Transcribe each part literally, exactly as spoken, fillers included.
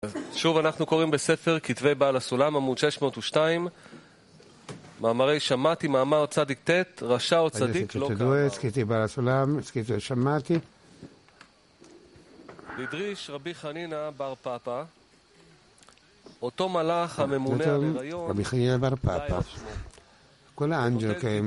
שוב אנחנו קוראים בספר כתבי בעל הסולם עמוד שש מאות ושתיים מאמרי שמעתי מאמר צדיק ט' רשע או צדיק לא כאמר scritti בעל הסולם scritto שמעתי לדריש רבי חנינא בר פאפא אותו מלאך הממונה על הריון רבי חנינא בר פאפא quell'angelo che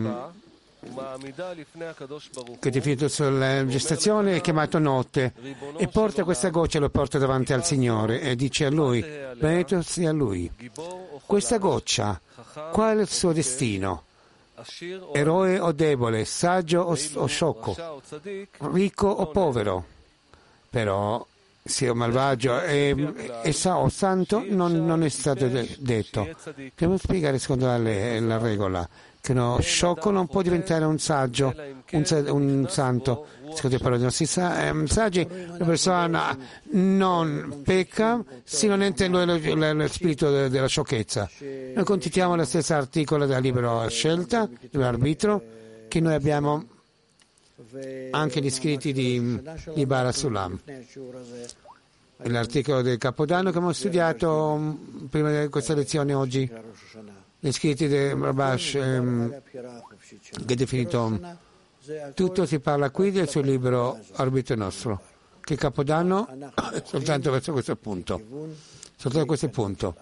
che è definito sulla gestazione è chiamato notte e porta questa goccia, lo porta davanti al Signore e dice a lui, benedetto sia lui, questa goccia, qual è il suo destino? Eroe o debole, saggio o, o sciocco, ricco o povero? Però sia malvagio e, e sa, o santo non, non è stato de- detto. Dobbiamo spiegare secondo la, la regola che uno sciocco non può diventare un saggio, un, un santo. Secondo le parole dei nostri saggi, la persona non pecca se non entra in lui lo, lo spirito de, della sciocchezza. Noi continuiamo lo stesso articolo della libera scelta, dell'arbitro, che noi abbiamo anche gli scritti di, di Baal Sulam. L'articolo del Capodanno che abbiamo studiato prima di questa lezione oggi. Gli scritti di Rabash, ehm, che è definito tutto, si parla qui del suo libro Arbitro Nostro, che Capodanno è soltanto verso questo punto, soltanto questo punto.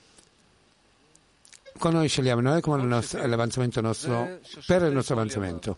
Quando noi scegliamo noi come l'avanzamento nostro, per il nostro avanzamento.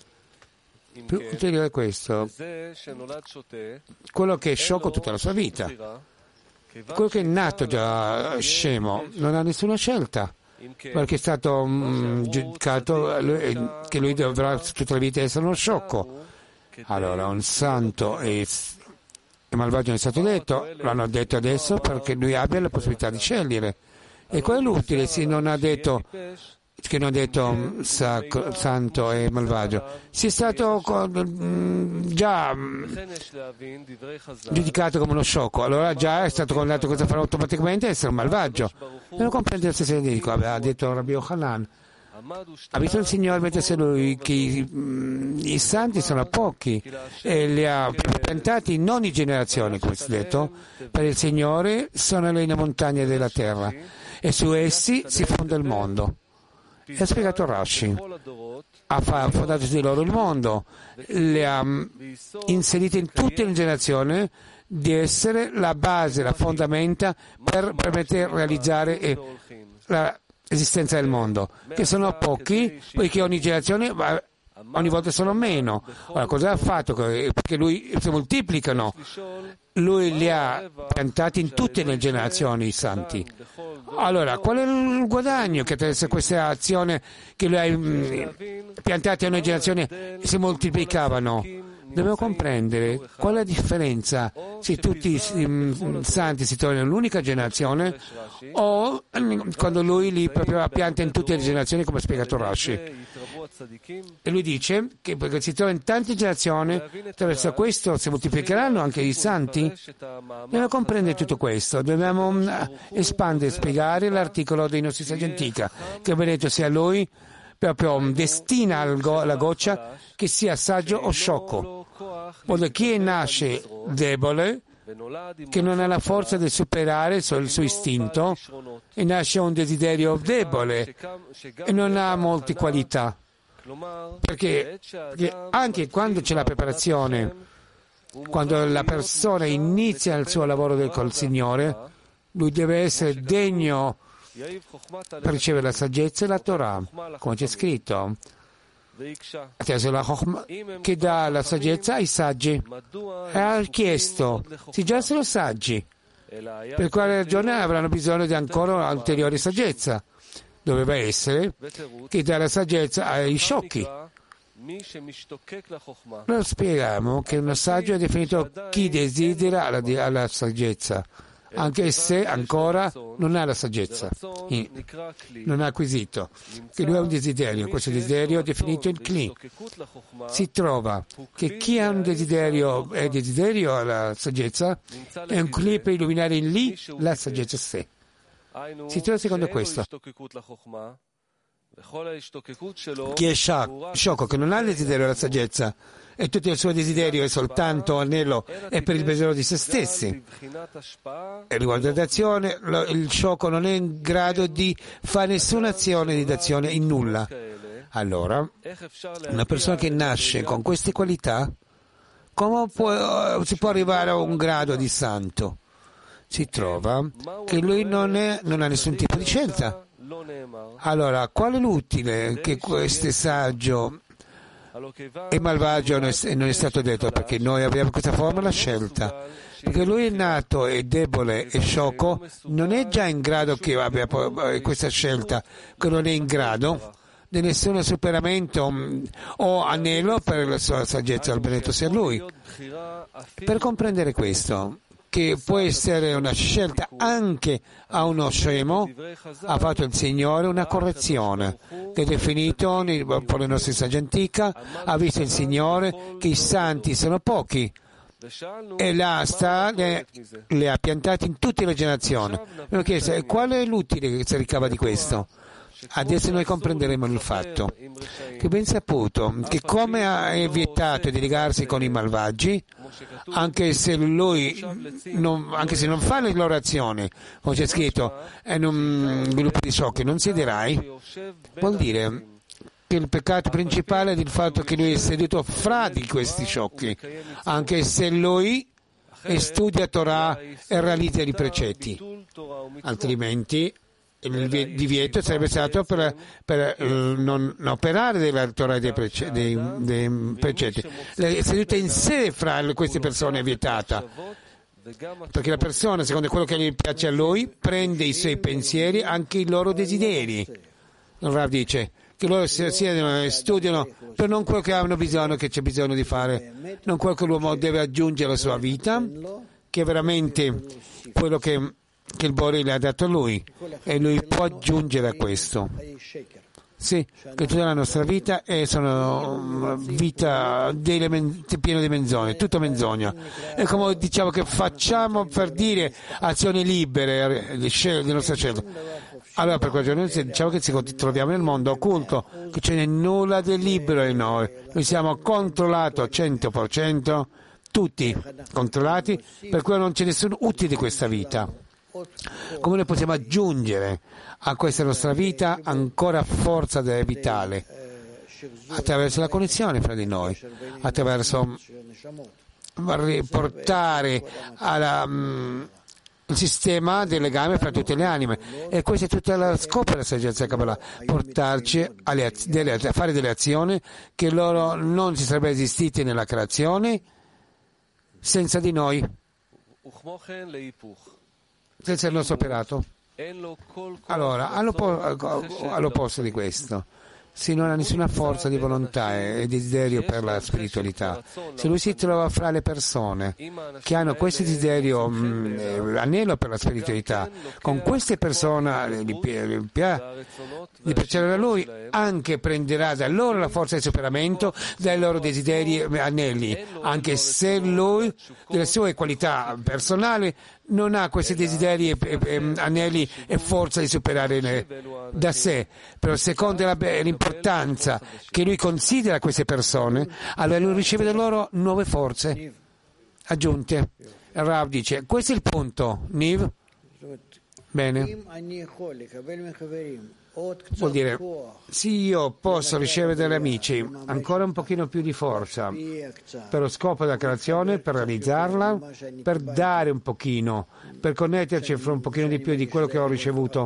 Più ulteriore questo, quello che è sciocco tutta la sua vita, quello che è nato già scemo, non ha nessuna scelta. Perché è stato mh, giudicato che lui dovrà tutta la vita essere uno sciocco. Allora un santo e, e malvagio non è stato detto, l'hanno detto adesso perché lui abbia la possibilità di scegliere. E quello è l'utile, se non ha detto che non ha detto sa, santo e malvagio, si è stato mh, già mh, giudicato come uno sciocco, allora già è stato condannato cosa farà automaticamente essere un malvagio. Non comprende la stessa identica, ha detto Rabbi Yochanan. Ha visto il Signore mentre se lui che i, mh, i santi sono pochi e li ha piantati in ogni generazione, come si è detto, per il Signore sono le montagne della terra e su essi si fonda il mondo. E ha spiegato Rashi, ha fondato su di loro il mondo, le ha inserite in tutte le generazioni di essere la base, la fondamenta per permettere di realizzare eh, l'esistenza del mondo, che sono pochi, poiché ogni generazione ogni volta sono meno. Ora, cosa ha fatto? Perché lui si moltiplicano, lui li ha piantati in tutte le generazioni i santi. Allora, qual è il guadagno che attraverso questa azione che lui ha piantati a ogni generazione si moltiplicavano? Dobbiamo comprendere qual è la differenza se tutti i santi si trovano in un'unica generazione o quando lui li proprio pianta in tutte le generazioni, come ha spiegato Rashi. E lui dice che perché si trova in tante generazioni, attraverso questo si moltiplicheranno anche i santi. Dobbiamo comprendere tutto questo, dobbiamo espandere e spiegare l'articolo dei nostri saggi antica, che benedetto sia lui, proprio destina la goccia che sia saggio o sciocco. Modo chi nasce debole, che non ha la forza di superare il suo istinto, e nasce un desiderio debole e non ha molte qualità. Perché, perché anche quando c'è la preparazione, quando la persona inizia il suo lavoro del, col Signore, lui deve essere degno per ricevere la saggezza e la Torah, come c'è scritto. Attraverso la Chokhmah che dà la saggezza ai saggi. E ha chiesto, se già sono saggi, per quale ragione avranno bisogno di ancora ulteriore saggezza? Doveva essere che dà la saggezza ai sciocchi. Noi spieghiamo che un saggio è definito chi desidera la, la saggezza, anche se ancora non ha la saggezza, non ha acquisito, che lui ha un desiderio, questo desiderio è definito il Kli. Si trova che chi ha un desiderio è desiderio alla saggezza, è un Kli per illuminare in lì la saggezza sé. Si trova secondo questo. Chi è sciocco, che non ha il desiderio della saggezza, e tutto il suo desiderio è soltanto anello e per il desiderio di se stessi. E riguardo all'azione, il sciocco non è in grado di fare nessuna azione di azione in nulla. Allora, una persona che nasce con queste qualità, come può, si può arrivare a un grado di santo? Si trova che lui non, è, non ha nessun tipo di scelta. Allora, qual è l'utile che questo saggio e malvagio non è, non è stato detto? Perché noi abbiamo questa forma la scelta. Perché lui è nato, è debole, è sciocco, non è già in grado che abbia questa scelta, che non è in grado di nessun superamento o anello per la sua saggezza, al benedetto sia lui. Per comprendere questo, che può essere una scelta anche a uno scemo, ha fatto il Signore una correzione, che è definito per le nostre sagge antica, ha visto il Signore che i santi sono pochi, e l'asta le, le ha piantate in tutte le generazioni. Mi ho chiesto, qual è l'utile che si ricava di questo? Adesso noi comprenderemo il fatto che ben saputo che come è vietato di legarsi con i malvagi, anche se lui non, anche se non fa le loro azioni, come c'è scritto, in un gruppo di sciocchi non siederai, vuol dire che il peccato principale è il fatto che lui è seduto fra di questi sciocchi, anche se lui studia Torah e realizza i precetti, altrimenti il divieto sarebbe stato per, per uh, non, non operare della Torah dei, prece, dei, dei precetti. La seduta in sé fra queste persone è vietata, perché la persona, secondo quello che gli piace a lui, prende i suoi pensieri, anche i loro desideri. Il Rav dice che loro siedono e studiano per non quello che hanno bisogno, che c'è bisogno di fare, non quello che l'uomo deve aggiungere alla sua vita, che è veramente quello che che il Bore le ha dato a lui, e lui può aggiungere a questo. Sì, che tutta la nostra vita è sono vita piena di menzogne, tutto menzogna. E come diciamo che facciamo per dire azioni libere di nostra scelta. Allora per quella ragione diciamo che ci troviamo nel mondo occulto, che ce n'è nulla di libero in noi. Noi siamo controllati al cento per cento, tutti controllati, per cui non c'è nessun utile di questa vita. Come noi possiamo aggiungere a questa nostra vita ancora forza vitale? Attraverso la connessione fra di noi, attraverso portare alla, um, il sistema del legame fra tutte le anime. E questo è tutto lo scopo della saggezza Kabbalah, portarci alle, delle, a fare delle azioni che loro non si sarebbero esistite nella creazione senza di noi, senza il nostro operato. Allora, all'opposto di questo, se non ha nessuna forza di volontà e desiderio per la spiritualità, se lui si trova fra le persone che hanno questo desiderio, mh, anello per la spiritualità, con queste persone gli, gli, gli piacerà a lui, anche prenderà da loro la forza di superamento dai loro desideri anelli, anche se lui, delle sue qualità personali, non ha questi desideri e, e, anelli e forza di superare le, da sé, però secondo la, l'importanza che lui considera queste persone, allora lui riceve da loro nuove forze aggiunte. Rav dice, questo è il punto, Niv? Bene. Vuol dire, se io posso ricevere dagli amici ancora un pochino più di forza per lo scopo della creazione, per realizzarla, per dare un pochino, per connetterci fra un pochino di più di quello che ho ricevuto.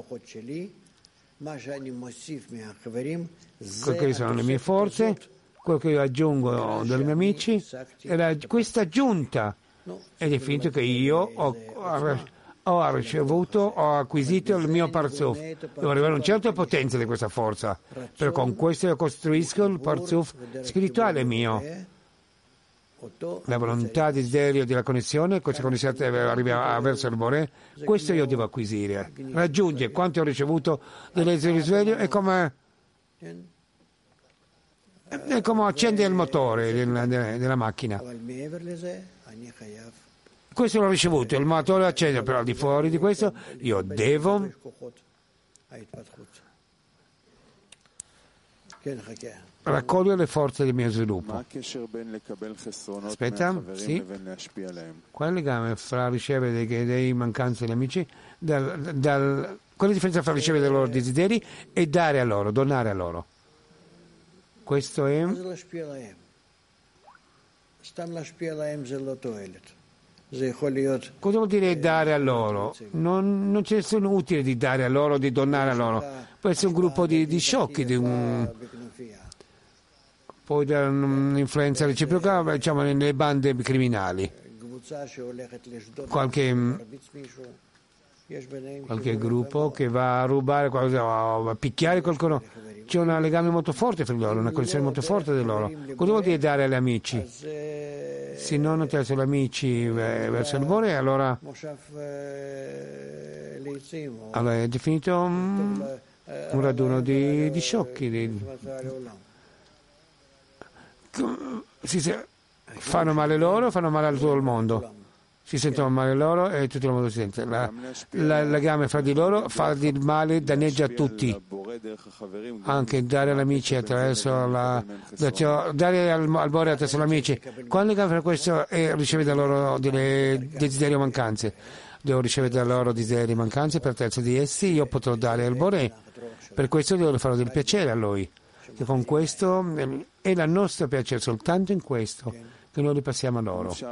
Quelle sono le mie forze, quello che io aggiungo dai miei amici, era questa aggiunta è definito che io ho ho ricevuto, ho acquisito il mio parzuf. Devo arrivare a una certa potenza di questa forza, però con questo io costruisco il parzuf spirituale mio. La volontà, il desiderio della connessione, questa connessione arriva verso il Bore, questo io devo acquisire. Raggiunge quanto ho ricevuto del risveglio è come, è come accendere il motore della, della macchina. Questo l'ho ricevuto, il motore accende, però al di fuori di questo io devo raccoglio le forze del mio sviluppo. Aspetta, sì. Qual è il legame fra ricevere dei, dei mancanze degli amici? Dal, dal, qual è la differenza fra ricevere dei loro desideri e dare a loro, donare a loro? Questo è... Cosa vuol dire dare a loro? Non, non c'è nessun utile di dare a loro, di donare a loro. Può essere un gruppo di, di sciocchi, di un... poi da un'influenza reciproca, diciamo, nelle bande criminali. Qualche, qualche gruppo che va a rubare qualcosa, a picchiare qualcuno. C'è un legame molto forte fra loro, una connessione molto forte di loro. Cosa vuol dire dare agli amici? Se non attraverso gli amici verso il Bore, allora, allora è definito un, un raduno di, di sciocchi. Di, si, fanno male loro, fanno male a tutto il mondo. Si sentono male loro e tutto il mondo si sente. La, la, il legame fra di loro fa del male, danneggia a tutti. Anche dare agli amici attraverso la, la dare al, al Bore attraverso gli amici. Quando il legame fra questo è ricevere da loro delle desideri o mancanze, devo ricevere da loro desideri e mancanze per terzo di essi, io potrò dare al Bore. Per questo devo fare del piacere a lui. E con questo è la nostra piacere, soltanto in questo che noi li passiamo a loro. Sì,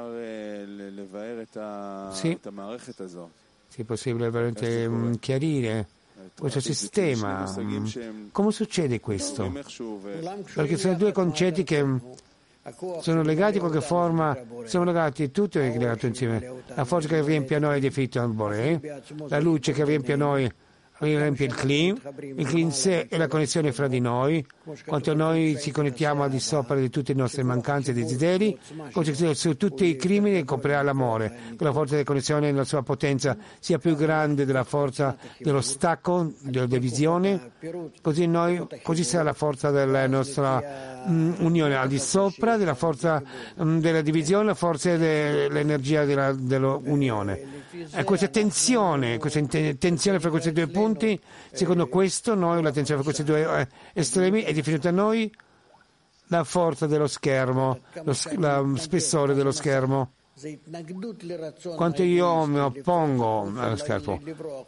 sì, è possibile veramente chiarire questo sistema. Come succede questo? Perché sono due concetti che sono legati in qualche forma, sono legati, tutto è legato insieme. La forza che riempie a noi è definita al Bore, la luce che riempie a noi riempie il clean, il clean sé è la connessione fra di noi, quanto noi ci connettiamo al di sopra di tutte le nostre mancanze e desideri, su tutti i crimini coprirà l'amore, che la forza della connessione nella sua potenza sia più grande della forza dello stacco, della divisione, così, noi, così sarà la forza della nostra um, unione al di sopra della forza um, della divisione, la forza dell'energia della, dell'unione. E questa tensione, questa tensione fra questi due punti, secondo questo, noi, la tensione fra questi due estremi è definita a noi la forza dello schermo, lo, la spessore dello schermo. Quanto io mi oppongo allo schermo,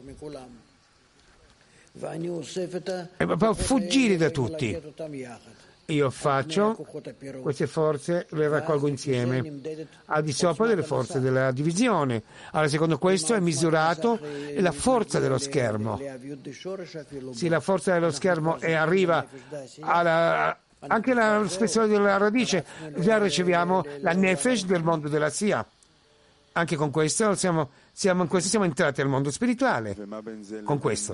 e per fuggire da tutti, io faccio queste forze, le raccolgo insieme al di sopra delle forze della divisione. Allora, secondo questo è misurato la forza dello schermo. Sì, la forza dello schermo e arriva alla, anche la spessore della radice, già riceviamo la nefesh del mondo della Sia. Anche con questo siamo, siamo, in questo siamo entrati al mondo spirituale. Con questo.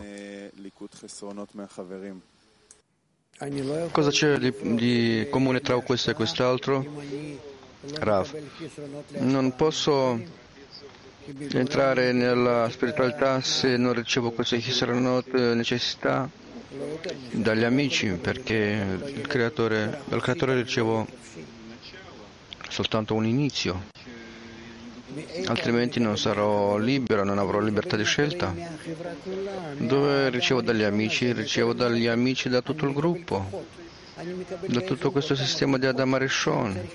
Cosa c'è di, di comune tra questo e quest'altro? Rav, non posso entrare nella spiritualità se non ricevo queste necessità dagli amici, perché il creatore, dal creatore ricevo soltanto un inizio, altrimenti non sarò libero, non avrò libertà di scelta. Dove ricevo dagli amici? Ricevo dagli amici da tutto il gruppo, da tutto questo sistema di Adam Arishon.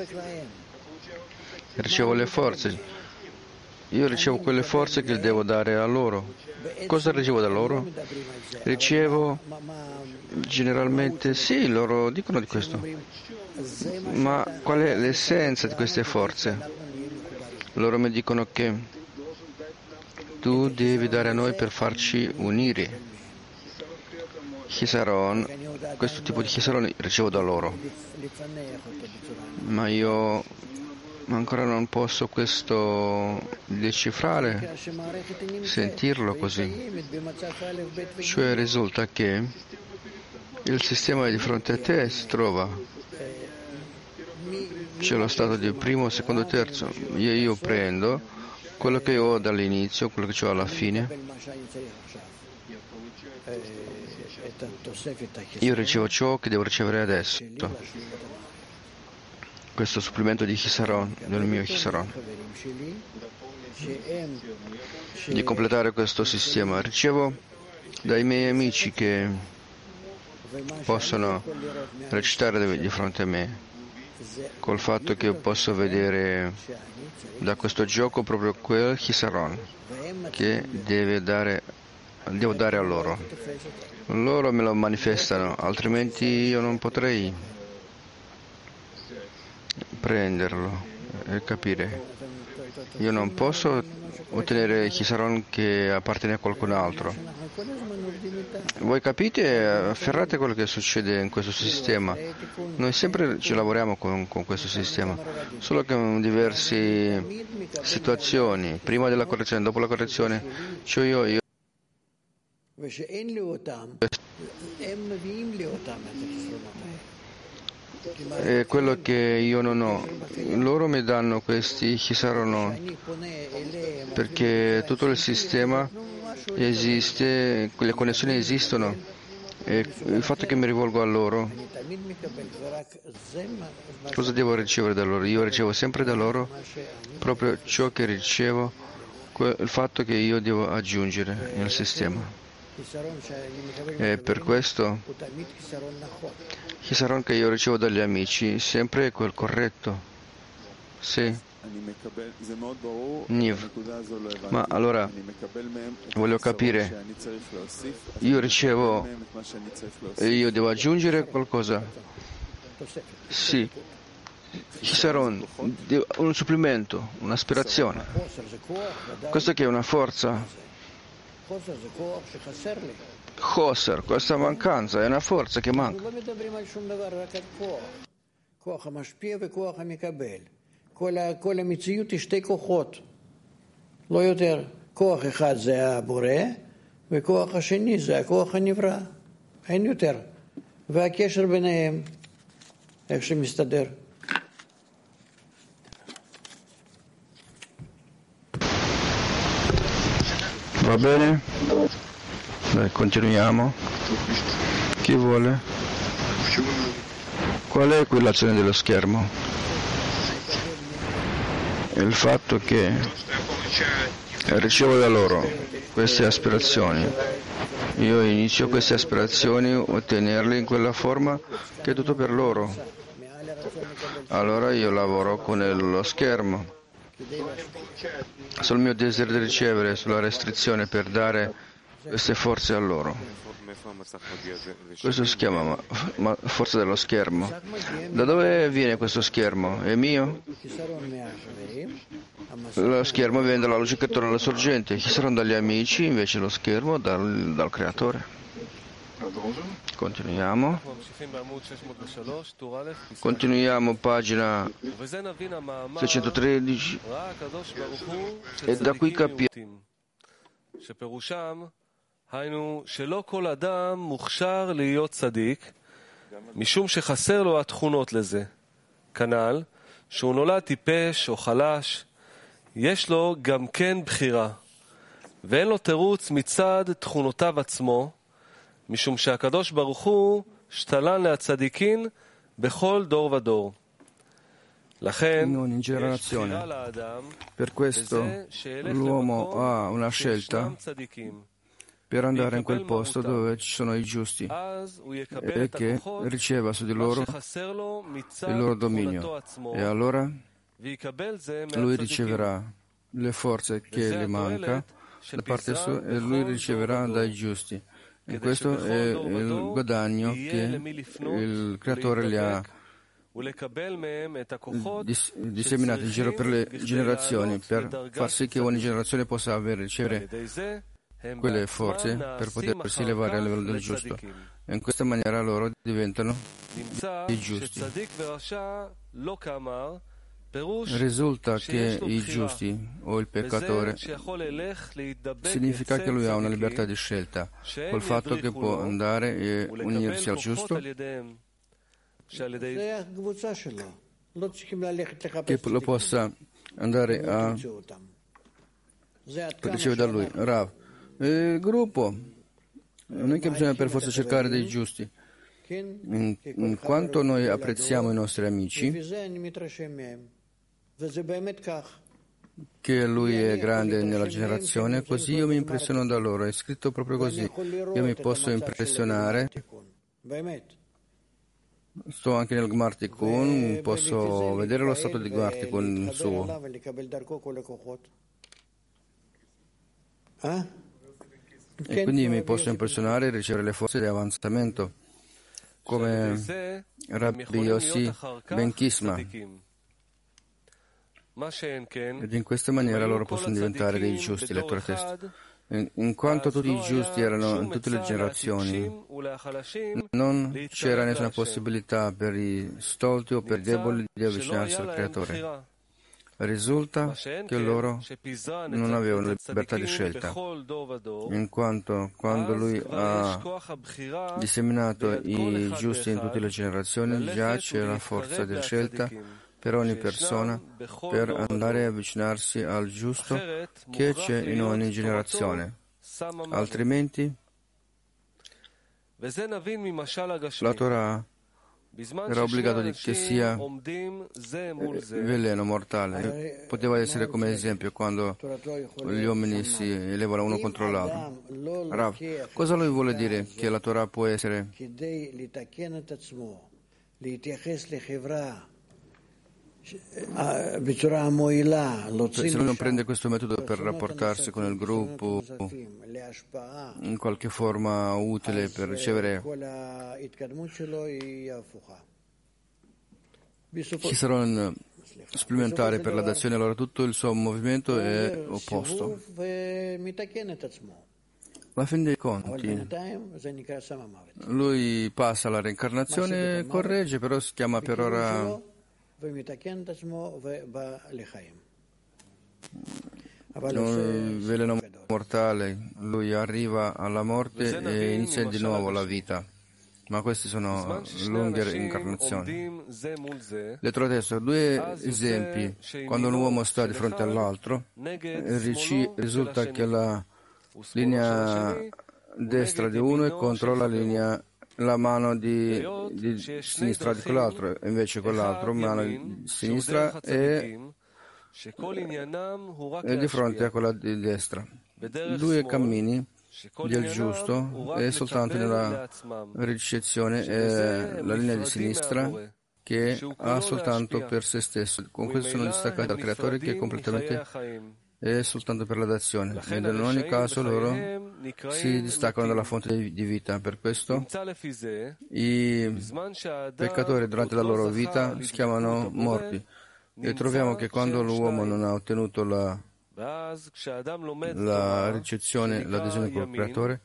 Ricevo le forze. Io ricevo quelle forze che devo dare a loro. Cosa ricevo da loro? Ricevo generalmente, sì, loro dicono di questo, ma qual è l'essenza di queste forze? Loro mi dicono che tu devi dare a noi per farci unire. Chisaron, questo tipo di chisaron ricevo da loro, ma io ancora non posso questo decifrare, sentirlo così. Cioè risulta che il sistema di fronte a te si trova. C'è lo stato di primo, secondo, terzo. Io, io prendo quello che ho dall'inizio, quello che ho alla fine. Io ricevo ciò che devo ricevere adesso. Questo supplemento di Chisaron, del mio Chisaron. Di completare questo sistema. Ricevo dai miei amici che possono recitare di fronte a me, col fatto che io posso vedere da questo gioco proprio quel chisaron che deve dare, devo dare a loro. Loro me lo manifestano, altrimenti io non potrei prenderlo e capire. Io non posso ottenere chisaron che appartiene a qualcun altro. Voi capite? Afferrate quello che succede in questo sistema. Noi sempre ci lavoriamo con, con questo sistema, solo che in diverse situazioni, prima della correzione, dopo la correzione, cioè io, io è quello che io non ho. Loro mi danno questi chisaron perché tutto il sistema esiste, le connessioni esistono e il fatto che mi rivolgo a loro, cosa devo ricevere da loro? Io ricevo sempre da loro proprio ciò che ricevo, il fatto che io devo aggiungere nel sistema. E per questo chisaron che io ricevo dagli amici sempre è quel corretto. Sì. Niv. Ma allora voglio capire, io ricevo e io devo aggiungere qualcosa? Sì. Chisaron, un supplemento, un'aspirazione. Questo che è una forza. Choser, questa mancanza è una forza che manca. כל המציאות היא שתי כוחות, לא יותר. כוח אחד זה הבורא, וכוח השני זה הכוח הנברא. אין יותר. והקשר ביניהם, איך שמסתדר. Va bene? Dai, continuiamo. Chi vuole? Qual è quell'azione dello schermo? È il fatto che ricevo da loro queste aspirazioni. Io inizio queste aspirazioni a ottenerle in quella forma che è tutto per loro. Allora io lavoro con lo schermo, sul mio desiderio di ricevere, sulla restrizione per dare queste forze a loro. Questo si chiama ma, forza dello schermo. Da dove viene questo schermo? È mio? Lo schermo viene dalla luce che torna alla sorgente. Chi saranno dagli amici, invece lo schermo dal, dal creatore. Continuiamo. Continuiamo, pagina seicentotredici. E da qui capiamo. היינו שלא כל אדם מוכשר להיות צדיק, משום שחסר לו התכונות לזה. כנ"ל, שהוא נולד טיפש או חלש, יש לו גם כן בחירה, ואין לו תירוץ מצד תכונותיו עצמו, משום שהקדוש ברוך הוא שתלן להצדיקין בכל דור ודור. לכן, יש בחירה לאדם, בזה שילך למקום שישנם צדיקים. Per andare in quel posto dove ci sono i giusti e che riceva su di loro il loro dominio, e allora lui riceverà le forze che gli manca da parte sua e lui riceverà dai giusti. E questo è il guadagno che il creatore gli ha dis- disseminato in giro per le generazioni, per far sì che ogni generazione possa avere, ricevere quelle forze per potersi elevare a livello del giusto, e in questa maniera loro diventano i giusti. Risulta che i giusti o il peccatore significa che lui ha una libertà di scelta, col fatto che può andare e unirsi al giusto, che lo possa andare a ricevere da lui. Rav, il gruppo non è che bisogna per forza cercare dei giusti. In, in quanto noi apprezziamo i nostri amici, che lui è grande nella generazione, così io mi impressiono da loro. È scritto proprio così. Io mi posso impressionare Sto anche nel Gmar Tikkun, posso vedere lo stato di Gmar Tikkun suo. E quindi mi posso impressionare e ricevere le forze di avanzamento, come Rabbi Yossi Ben Kisma. Ed in questa maniera loro possono diventare dei giusti, lettura testo. In, in quanto tutti i giusti erano in tutte le generazioni, non c'era nessuna possibilità per i stolti o per i deboli di avvicinarsi al Creatore. Risulta che loro non avevano libertà di scelta, in quanto quando Lui ha disseminato i giusti in tutte le generazioni, già c'è la forza di scelta per ogni persona per andare a avvicinarsi al giusto che c'è in ogni generazione. Altrimenti la Torah era obbligato di che sia veleno mortale. Poteva essere come esempio quando gli uomini si elevano uno contro l'altro. Rav, cosa lui vuole dire? Che la Torah può essere se lui non prende questo metodo per rapportarsi con il gruppo in qualche forma utile per ricevere, ci sarà un supplementare per la dazione, allora tutto il suo movimento è opposto. Alla fine dei conti, lui passa alla reincarnazione e corregge, però si chiama per ora un veleno mortale. Lui arriva alla morte e inizia di nuovo la vita, ma queste sono lunghe incarnazioni. Lettura testo, due esempi. Quando un uomo sta di fronte all'altro, risulta che la linea destra di uno è contro la linea la mano di, di sinistra di quell'altro, invece quell'altro mano di sinistra è, è di fronte a quella di destra. Due cammini del giusto è soltanto nella ricezione, è la linea di sinistra che ha soltanto per se stesso. Con questo sono distaccati dal Creatore che è completamente è soltanto per la dazione, ed in ogni caso loro si distaccano dalla fonte di vita. Per questo i peccatori durante la loro vita si chiamano morti, e troviamo che quando l'uomo non ha ottenuto la, la ricezione, l'adesione col Creatore,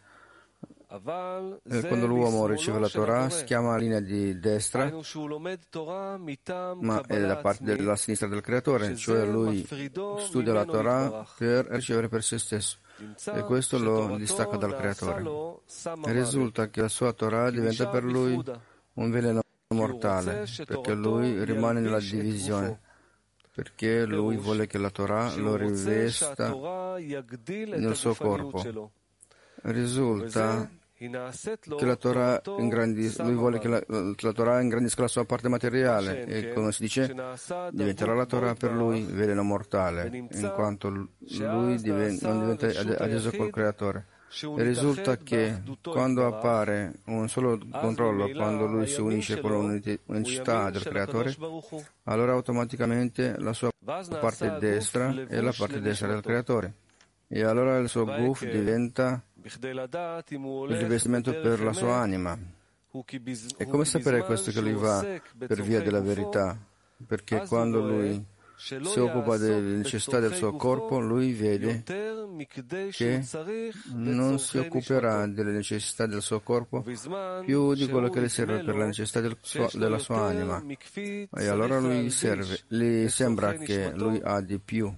e quando l'uomo riceve la Torah si chiama linea di destra, ma è da parte della sinistra del Creatore, cioè lui studia la Torah per ricevere per se stesso, e questo lo distacca dal Creatore. E risulta che la sua Torah diventa per lui un veleno mortale, perché lui rimane nella divisione, perché lui vuole che la Torah lo rivesta nel suo corpo. Risulta che la Torah ingrandisca, lui vuole che la, la Torah ingrandisca la sua parte materiale, e come si dice, diventerà la Torah per lui veleno mortale, in quanto lui diven, non diventa adeso col Creatore. E risulta che quando appare un solo controllo, quando lui si unisce con l'unicità del Creatore, allora automaticamente la sua parte destra è la parte destra del Creatore, e allora il suo guf diventa il rivestimento per la sua anima. E come sapere questo? Che lui va per via della verità, perché quando lui si occupa delle necessità del suo corpo, lui vede che non si occuperà delle necessità del suo corpo più di quello che le serve per la necessità del suo, della sua anima, e allora lui serve, gli sembra che lui ha di più.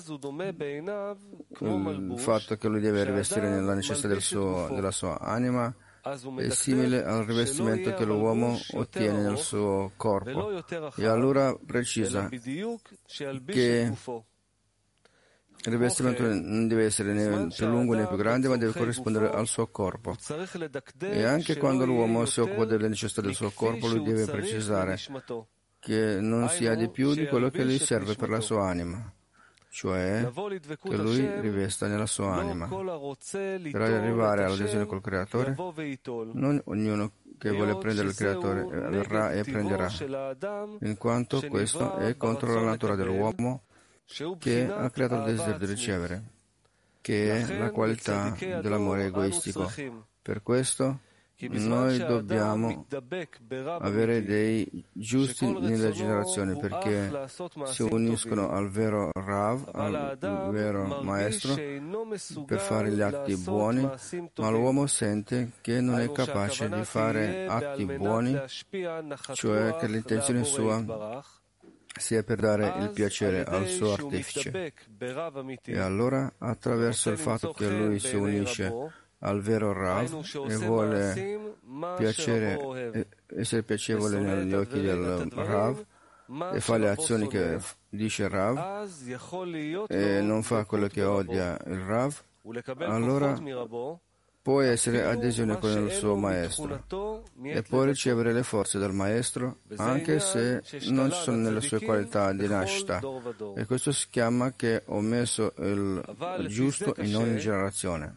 Il fatto che lui deve rivestire nella necessità del suo, della sua anima è simile al rivestimento che l'uomo ottiene nel suo corpo, e allora precisa che il rivestimento non deve essere né più lungo né più grande, ma deve corrispondere al suo corpo. E anche quando l'uomo si occupa delle necessità del suo corpo, lui deve precisare che non sia di più di quello che gli serve per la sua anima, cioè che lui rivesta nella sua anima. Per arrivare all'adesione col Creatore, non ognuno che vuole prendere il creatore verrà e prenderà, in quanto questo è contro la natura dell'uomo che ha creato il desiderio di ricevere, che è la qualità dell'amore egoistico. Per questo noi dobbiamo avere dei giusti nelle generazioni, perché si uniscono al vero Rav, al vero Maestro, per fare gli atti buoni, ma l'uomo sente che non è capace di fare atti buoni, cioè che l'intenzione sua sia per dare il piacere al suo artefice. E allora, attraverso il fatto che lui si unisce al vero Rav e vuole piacere, essere piacevole negli occhi del Rav e fa le azioni che dice il Rav e non fa quello che odia il Rav, allora può essere adesione con il suo maestro e può ricevere le forze del maestro anche se non ci sono nelle sue qualità di nascita, e questo si chiama che ho messo il giusto in ogni generazione.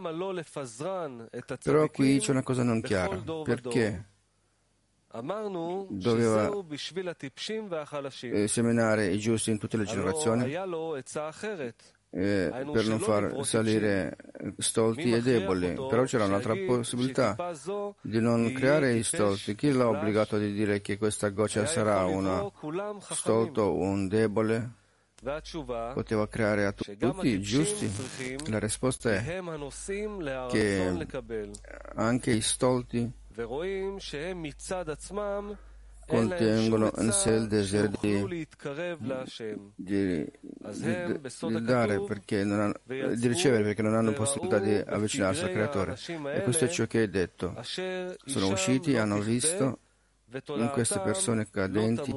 Però qui c'è una cosa non chiara: perché doveva eh, seminare i giusti in tutte le generazioni eh, per non far salire stolti e deboli? Però c'era un'altra possibilità di non creare i stolti. Chi l'ha obbligato a dire che questa goccia sarà uno stolto o un debole? Poteva creare a tutti i giusti? La risposta è che anche i stolti contengono in sé il desiderio di, di, di, di dare perché non hanno, di ricevere perché non hanno possibilità di avvicinarsi al Creatore, e questo è ciò che è detto. Sono usciti, hanno visto in queste persone cadenti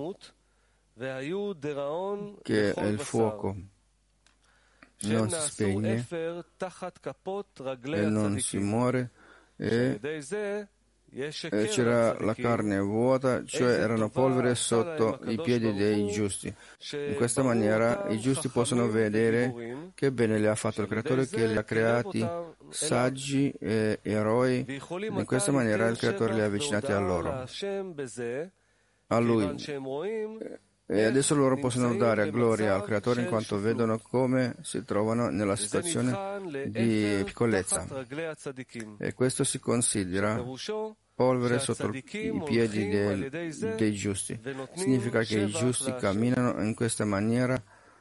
che il fuoco non si spegne e non si muore, e e c'era la carne vuota, cioè erano polvere sotto i piedi dei giusti. In questa maniera i giusti possono vedere che bene li ha fatto il Creatore, che li ha creati saggi e eroi. In questa maniera il Creatore li ha avvicinati a loro, a Lui. E adesso loro possono dare gloria al Creatore in quanto vedono come si trovano nella situazione di piccolezza. E questo si considera polvere sotto i piedi dei, dei giusti. Significa che i giusti camminano in questa maniera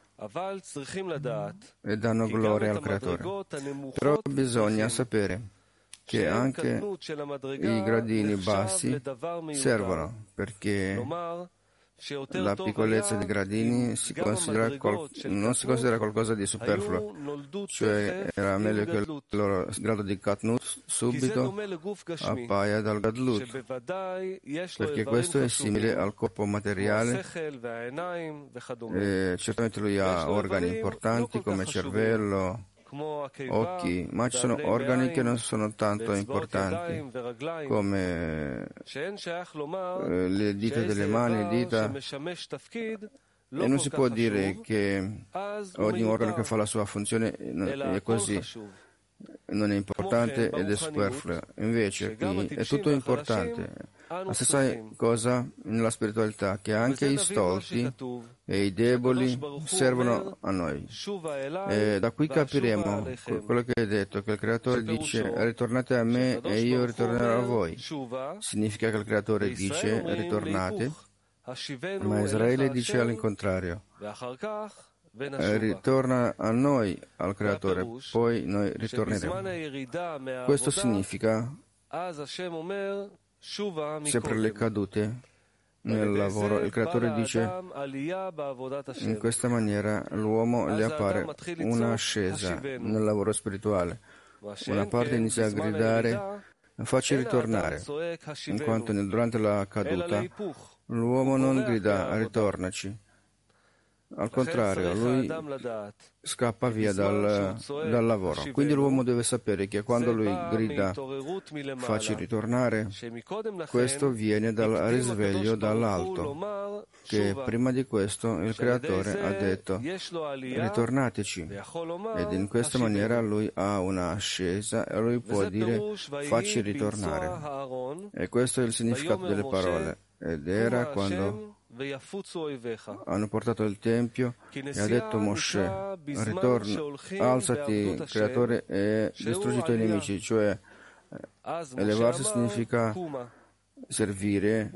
e danno gloria al Creatore. Però bisogna sapere che anche i gradini bassi servono, perché la piccolezza dei gradini si considera qual- non si considera qualcosa di superfluo, cioè era meglio che il loro grado di Katnut subito appaia dal Gadlut, perché questo è simile al corpo materiale e certamente lui ha organi importanti come cervello, occhi, ma ci sono organi che non sono tanto importanti come eh, le dita delle mani, dita, e non si può dire che ogni organo che fa la sua funzione è così, non è importante ed è superfluo. Invece qui è tutto importante. La stessa cosa nella spiritualità, che anche i stolti e i deboli servono a noi. E da qui capiremo quello che è detto, che il Creatore dice: ritornate a me e io ritornerò a voi. Significa che il Creatore dice: ritornate, ma Israele dice all'incontrario: ritorna a noi, al Creatore, poi noi ritorneremo. Questo significa sempre le cadute nel lavoro. Il Creatore dice: in questa maniera l'uomo le appare un'ascesa nel lavoro spirituale. Una parte inizia a gridare: facci ritornare, in quanto durante la caduta l'uomo non grida ritornaci, Al contrario, lui scappa via dal, dal lavoro. Quindi l'uomo deve sapere che quando lui grida facci ritornare, questo viene dal risveglio dall'alto, che prima di questo il Creatore ha detto ritornateci, ed in questa maniera lui ha una ascesa e lui può dire facci ritornare. E questo è il significato delle parole. Ed era quando hanno portato il Tempio e ha detto Moshe, ritorna, alzati, Creatore, e distruggi i tuoi nemici, cioè elevarsi significa servire.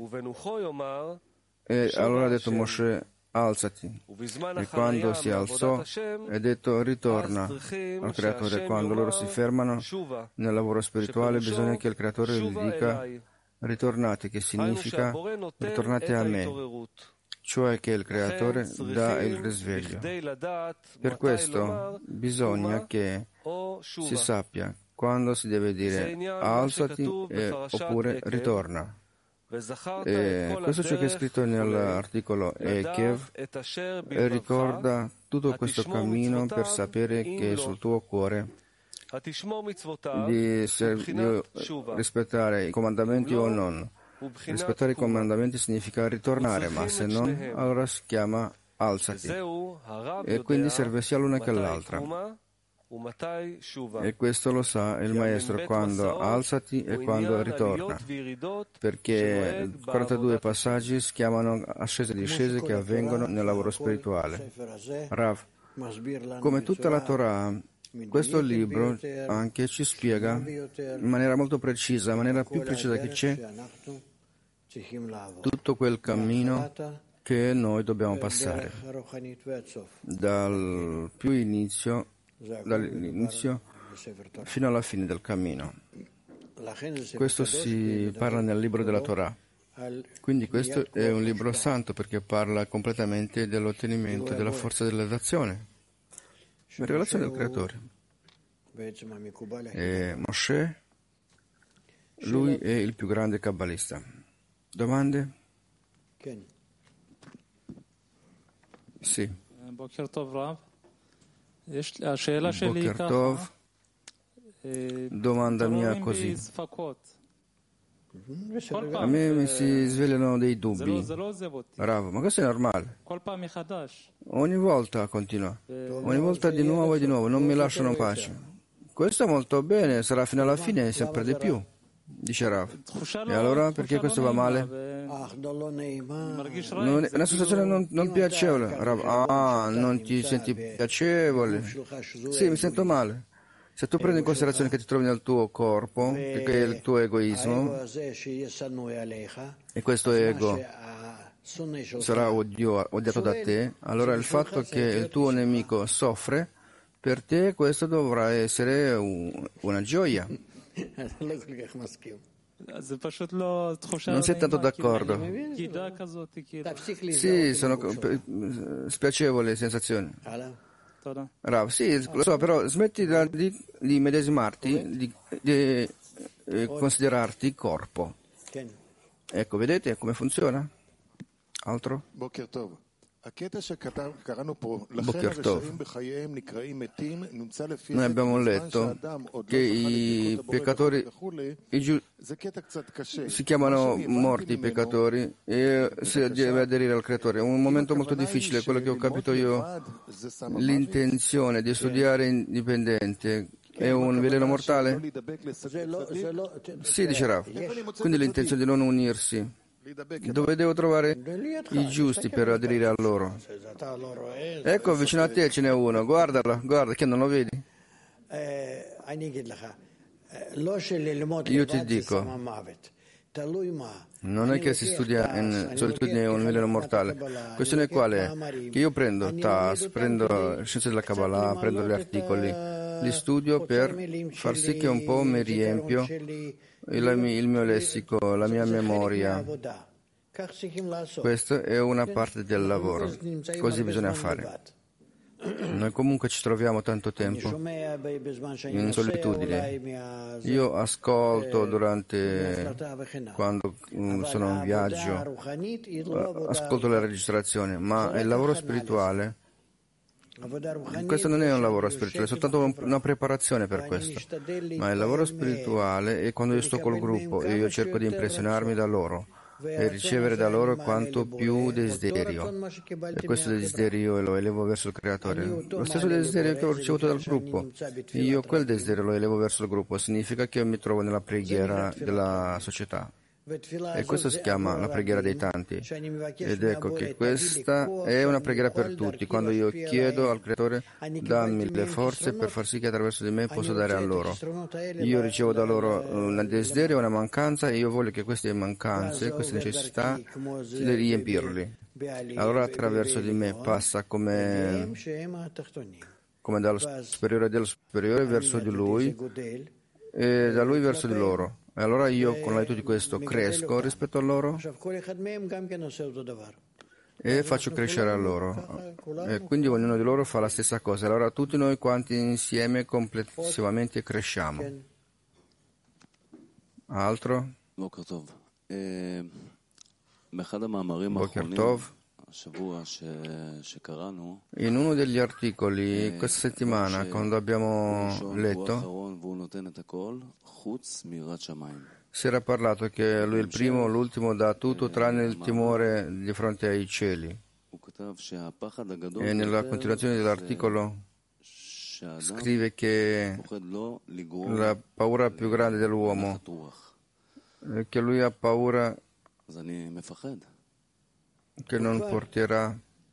E allora ha detto Moshe, alzati. E quando si alzò, è detto ritorna al Creatore. Quando loro si fermano nel lavoro spirituale, bisogna che il Creatore gli dica ritornate, che significa ritornate a me, cioè che il Creatore dà il risveglio. Per questo bisogna che si sappia quando si deve dire alzati e, oppure ritorna. E questo è ciò che è scritto nell'articolo Ekev, e ricorda tutto questo cammino per sapere che sul tuo cuore di, di rispettare i comandamenti o non. Rispettare i comandamenti significa ritornare, ma se non, allora si chiama alzati. E quindi serve sia l'una che l'altra. E questo lo sa il maestro quando alzati e quando ritorna, perché quarantadue passaggi si chiamano ascese e discese che avvengono nel lavoro spirituale. Rav, come tutta la Torah, questo libro anche ci spiega in maniera molto precisa, in maniera più precisa che c'è, tutto quel cammino che noi dobbiamo passare dal più inizio, dall'inizio fino alla fine del cammino. Questo si parla nel libro della Torah. Quindi questo è un libro santo perché parla completamente dell'ottenimento della forza dell'elevazione, la rivelazione del Creatore. E Moshe, lui è il più grande kabbalista. Domande? Sì. Boker Tov, Rav. Boker Tov. Domanda mia così. A me mi si svegliano dei dubbi. Bravo, ma questo è normale. Ogni volta continua. Ogni volta di nuovo e di nuovo. Non mi lasciano in pace. Questo è molto bene, sarà fino alla fine, sempre di più, dice Rav. E allora perché questo va male? Non è una sensazione non, non piacevole. Rav, ah, non ti senti piacevole? Sì, mi sento male. Se tu prendi in considerazione che ti trovi nel tuo corpo, che è il tuo egoismo, e questo ego sarà odio, odiato da te, allora il fatto che il tuo nemico soffre, per te questo dovrà essere un, una gioia. Non sei tanto d'accordo? Sì, sono spiacevoli sensazioni. Rav, sì, lo so, però smetti di, di medesimarti, di, di eh, considerarti corpo. Ecco, vedete come funziona? Altro? Boker Tov. Noi abbiamo letto che i peccatori i giu- si chiamano morti i peccatori e si deve aderire al Creatore. È un momento molto difficile, quello che ho capito io. L'intenzione di studiare indipendente è un veleno mortale? Sì, dice Rav. Quindi l'intenzione di non unirsi. Dove devo trovare i giusti per aderire a loro? Ecco, vicino a te ce n'è uno, guardalo, guarda, che non lo vedi? Io ti dico, non è che si studia in solitudine un veleno mortale. La questione è quale? Che io prendo T A S, prendo scienze della Kabbalah, prendo gli articoli, li studio per far sì che un po' mi riempio il mio lessico, la mia memoria. Questa è una parte del lavoro, così bisogna fare. Noi comunque ci troviamo tanto tempo in solitudine. Io ascolto durante, quando sono in viaggio, ascolto le registrazioni, ma il lavoro spirituale, questo non è un lavoro spirituale, è soltanto una preparazione per questo. Ma il lavoro spirituale è quando io sto col gruppo e io cerco di impressionarmi da loro e ricevere da loro quanto più desiderio. E questo desiderio lo elevo verso il Creatore. Lo stesso desiderio che ho ricevuto dal gruppo, io quel desiderio lo elevo verso il gruppo. Significa che io mi trovo nella preghiera della società. E questo si chiama la preghiera dei tanti. Ed ecco che questa è una preghiera per tutti. Quando io chiedo al Creatore, dammi le forze per far sì che attraverso di me possa dare a loro. Io ricevo da loro un desiderio, una mancanza, e io voglio che queste mancanze, queste necessità, di riempirli. Allora attraverso di me passa come, come dallo superiore dello superiore verso di lui e da lui verso di loro. E allora io con l'aiuto di questo cresco rispetto a loro e faccio crescere a loro. E quindi ognuno di loro fa la stessa cosa. Allora tutti noi quanti insieme complessivamente cresciamo. Altro? Boker Tov. In uno degli articoli questa settimana, quando abbiamo letto, si era parlato che lui è il primo, l'ultimo dà tutto tranne il timore di fronte ai cieli. E nella continuazione dell'articolo scrive che la paura più grande dell'uomo è che lui ha paura che non porterà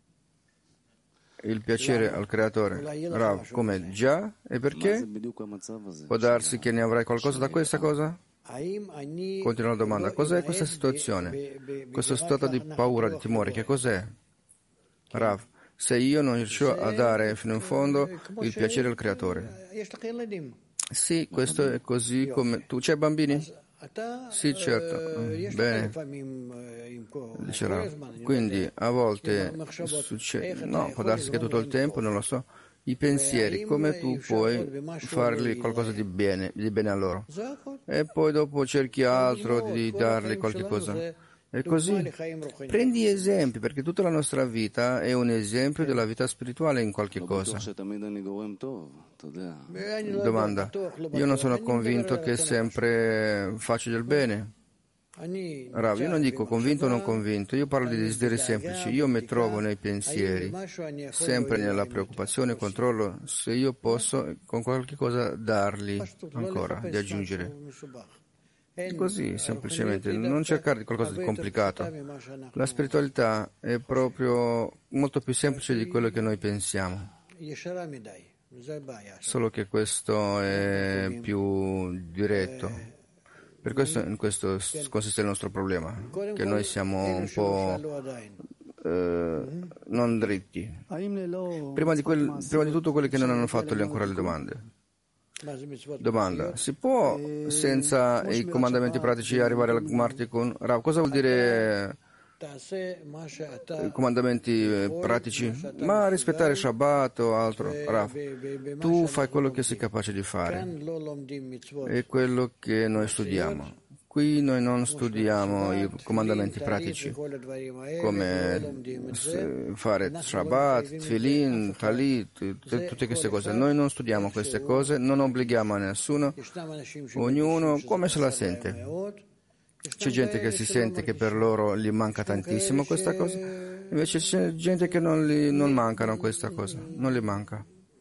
il piacere al Creatore. Rav, come già? E perché? Può darsi che ne avrai qualcosa da questa cosa? Continua la domanda. Cos'è questa situazione? Questo stato di paura, di timore, che cos'è? Rav, se io non riuscivo a dare fino in fondo il piacere al Creatore. Sì, questo è così come... Tu c'hai bambini? Sì, certo. Bene. Dice Rav. Quindi a volte succede, no, può darsi che tutto il tempo, non lo so, i pensieri, come tu puoi fargli qualcosa di bene, di bene a loro. E poi dopo cerchi altro di dargli qualche cosa. E così prendi esempi, perché tutta la nostra vita è un esempio della vita spirituale in qualche cosa. Domanda: io non sono convinto che sempre faccio del bene. Rav, io non dico convinto o non convinto, io parlo di desideri semplici. Io mi trovo nei pensieri, sempre nella preoccupazione e controllo, se io posso con qualche cosa dargli ancora, di aggiungere. Così, semplicemente, non cercare di qualcosa di complicato. La spiritualità è proprio molto più semplice di quello che noi pensiamo. Solo che questo è più diretto. Per questo, in questo consiste il nostro problema, che noi siamo un po' eh, non dritti. Prima di, quel, prima di tutto quelli che non hanno fatto lì ancora le domande. Domanda: si può senza i comandamenti pratici arrivare al Gmar Tikkun? Rav, cosa vuol dire i comandamenti pratici? Ma rispettare Shabbat o altro. Rav, tu fai quello che sei capace di fare, è quello che noi studiamo. Qui noi non studiamo i comandamenti pratici, come fare Shabbat, Tfilin, Talit, tutte queste cose. Noi non studiamo queste cose, non obblighiamo a nessuno, ognuno come se la sente. C'è gente che si sente che per loro gli manca tantissimo questa cosa, invece c'è gente che non, gli, non mancano questa cosa, non gli manca.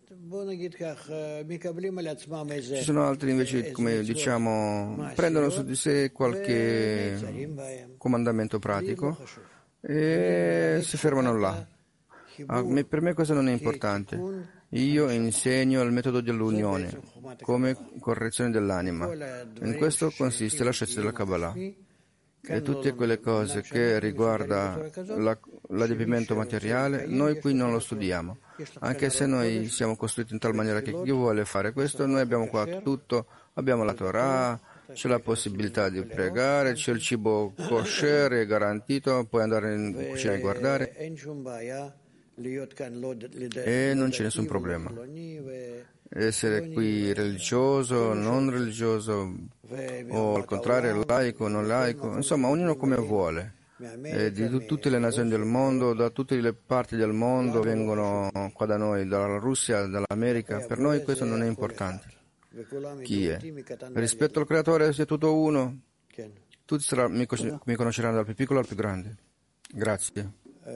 Ci sono altri invece, come diciamo, prendono su di sé qualche comandamento pratico e si fermano là. Per me questo non è importante. Io insegno il metodo dell'unione come correzione dell'anima. In questo consiste la scienza della Kabbalah. E tutte quelle cose che riguarda la, l'adempimento materiale, noi qui non lo studiamo. Anche se noi siamo costruiti in tal maniera che chi vuole fare questo, noi abbiamo qua tutto, abbiamo la Torah, c'è la possibilità di pregare, c'è il cibo kosher, è garantito, puoi andare in cucina e guardare. e non c'è nessun problema. Essere qui religioso, non religioso, o al contrario laico, non laico, insomma ognuno come vuole. E di t- tutte le nazioni del mondo, da tutte le parti del mondo vengono qua da noi, dalla Russia, dall'America. Per noi questo non è importante. Chi è? Rispetto al Creatore è tutto uno. Tutti sarà, mi, mi conosceranno dal più piccolo al più grande. Grazie.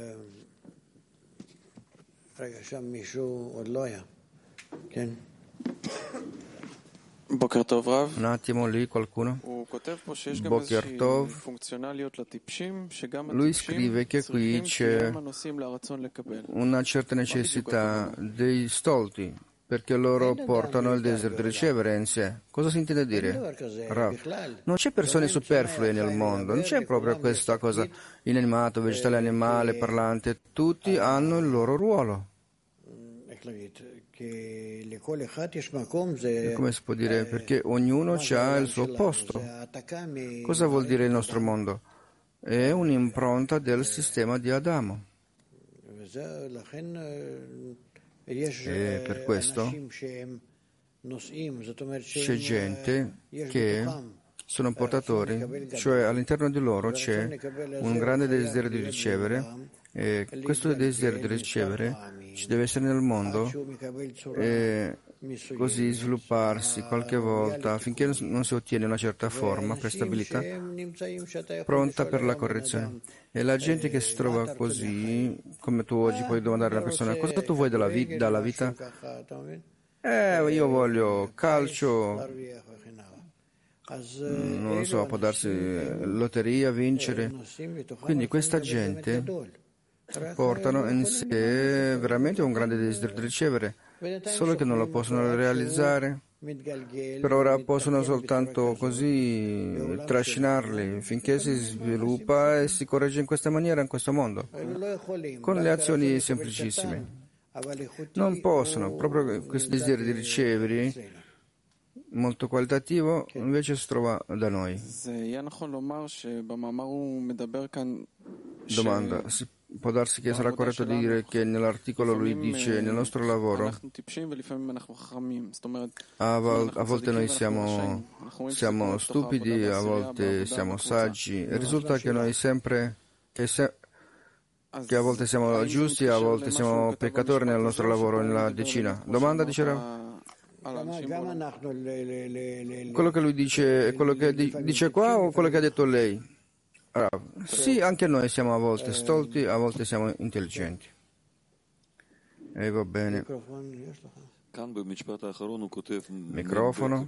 Un attimo lì qualcuno. Boker Tov. Lui scrive che qui c'è una certa necessità dei stolti, perché loro portano il desiderio di ricevere in sé. Cosa si intende dire? Rav. Non c'è persone superflue nel mondo, non c'è proprio questa cosa inanimato, vegetale, animale, parlante, tutti hanno il loro ruolo. Come si può dire? Perché ognuno ha il suo posto. Cosa vuol dire il nostro mondo? È un'impronta del sistema di Adamo. E per questo c'è gente che sono portatori, cioè all'interno di loro c'è un grande desiderio di ricevere, e questo desiderio di ricevere ci deve essere nel mondo e così svilupparsi qualche volta finché non si ottiene una certa forma per stabilità pronta per la correzione. E la gente che si trova così, come tu oggi puoi domandare a una persona cosa tu vuoi dalla, vi- dalla vita? Eh, io voglio calcio, non lo so, può darsi lotteria, vincere. Quindi questa gente portano in sé veramente un grande desiderio di ricevere, solo che non lo possono realizzare. Per ora possono soltanto così trascinarli finché si sviluppa e si corregge in questa maniera, in questo mondo, con le azioni semplicissime. Non possono, proprio questo desiderio di ricevere molto qualitativo invece si trova da noi. Domanda: si può darsi che sarà corretto dire che nell'articolo lui dice nel nostro lavoro a, vol- a volte noi siamo, siamo stupidi, a volte siamo saggi, e risulta che noi sempre che, se- che a volte siamo giusti, a volte siamo peccatori nel nostro lavoro, nella decina. Domanda, dice quello che lui dice è quello che di- dice qua o quello che ha detto lei? Allora, sì, anche noi siamo a volte stolti, a volte siamo intelligenti. E va bene. Microfono.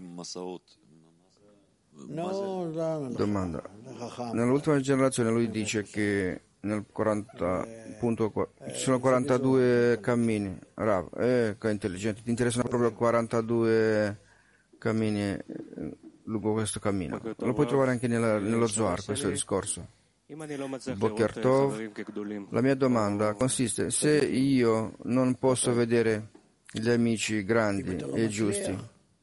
Domanda. Nell'ultima generazione lui dice che nel quaranta punto ci sono quarantadue cammini. Rav, eh, che intelligente, ti interessano proprio quarantadue cammini eh, lungo questo cammino. Lo puoi trovare anche nella, nello Zohar, questo discorso. Boker Tov. La mia domanda consiste: se io non posso vedere gli amici grandi e giusti,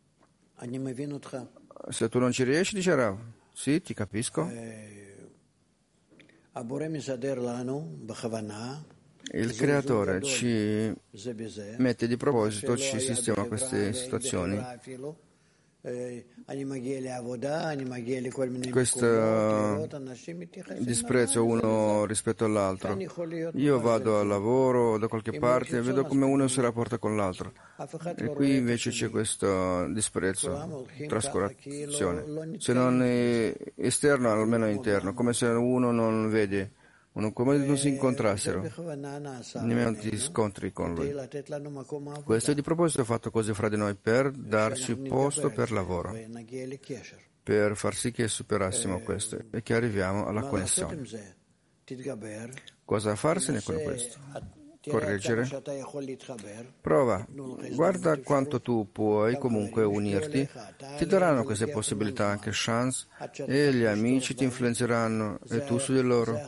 se tu non ci riesci, dice Rav, sì, ti capisco. Il Creatore ci mette di proposito, ci sistema queste situazioni, questo disprezzo uno rispetto all'altro. Io vado al lavoro da qualche parte e vedo come uno si rapporta con l'altro, e qui invece c'è questo disprezzo, trascurazione, se non è esterno almeno interno, come se uno non vede, uno, come non si incontrassero, nemmeno ti scontri con lui. Questo è di proposito fatto così fra di noi, per darci posto per lavoro, per far sì che superassimo questo e che arriviamo alla connessione. Cosa farsene con questo? Correggere? Prova, guarda quanto tu puoi comunque unirti, ti daranno queste possibilità anche chance, e gli amici ti influenzeranno e tu su di loro.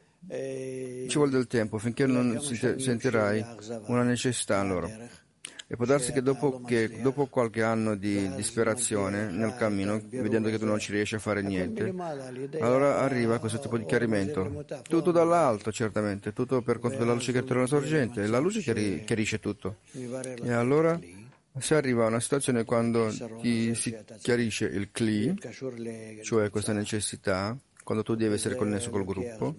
Ci vuole del tempo finché non sentirai una necessità in loro. E può darsi che dopo, che dopo qualche anno di disperazione nel cammino, vedendo che tu non ci riesci a fare niente, allora arriva questo tipo di chiarimento. Tutto dall'alto, certamente, tutto per conto della luce che ritorna sorgente. La luce chiari, chiarisce tutto. E allora si arriva a una situazione quando ti si chiarisce il Kli, cioè questa necessità, quando tu devi essere connesso col gruppo,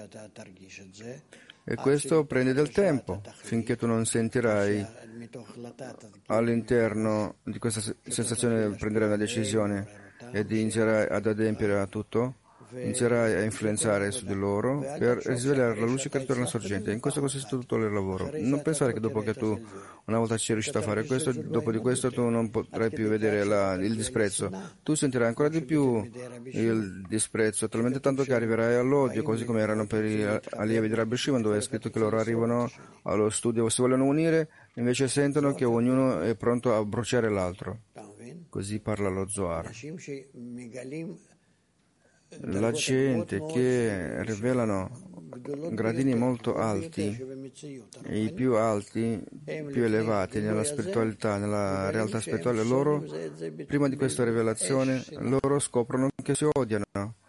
e questo prende del tempo finché tu non sentirai all'interno di questa sensazione di prendere una decisione e di iniziare ad adempiere a tutto, inizierai a influenzare su di loro per risvegliare la luce che ritorna sorgente. In questo consiste tutto il lavoro. Non pensare che dopo che tu una volta ci riuscito a fare questo, dopo di questo tu non potrai più vedere la, il disprezzo. Tu sentirai ancora di più il disprezzo, talmente tanto che arriverai all'odio, così come erano per gli allievi di Rabbi Shimon, dove è scritto che loro arrivano allo studio, si vogliono unire, invece sentono che ognuno è pronto a bruciare l'altro. Così parla lo Zohar. La gente che rivelano gradini molto alti, e i più alti, più elevati nella spiritualità, nella realtà spirituale, loro, prima di questa rivelazione, loro scoprono che si odiano,